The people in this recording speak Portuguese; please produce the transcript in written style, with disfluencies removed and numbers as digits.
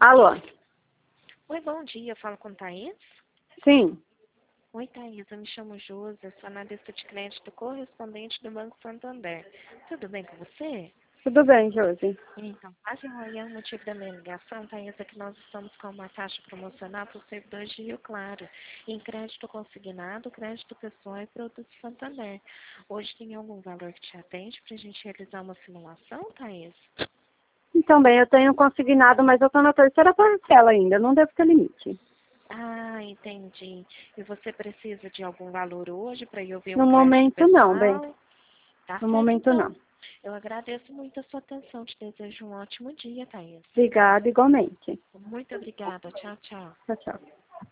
Alô? Oi, bom dia. Eu falo com Thaís? Sim. Oi, Thaís. Eu me chamo Josi, sou analista de crédito correspondente do Banco Santander. Tudo bem com você? Tudo bem, Josi. Então, quase amanhã, o motivo da minha ligação, Thaís, é que nós estamos com uma taxa promocional para os servidores de Rio Claro, em crédito consignado, crédito pessoal e produtos Santander. Hoje tem algum valor que te atende para a gente realizar uma simulação, Thaís? Então, bem, eu tenho consignado, mas eu estou na terceira parcela ainda, não devo ter limite. Ah, entendi. E você precisa de algum valor hoje para eu ver um No crédito momento não, bem. pessoal? Tá No certo, momento então. não. Eu agradeço muito a sua atenção. Te desejo um ótimo dia, Thaís. Obrigada, igualmente. Muito obrigada. Tchau, tchau. Tchau, tchau.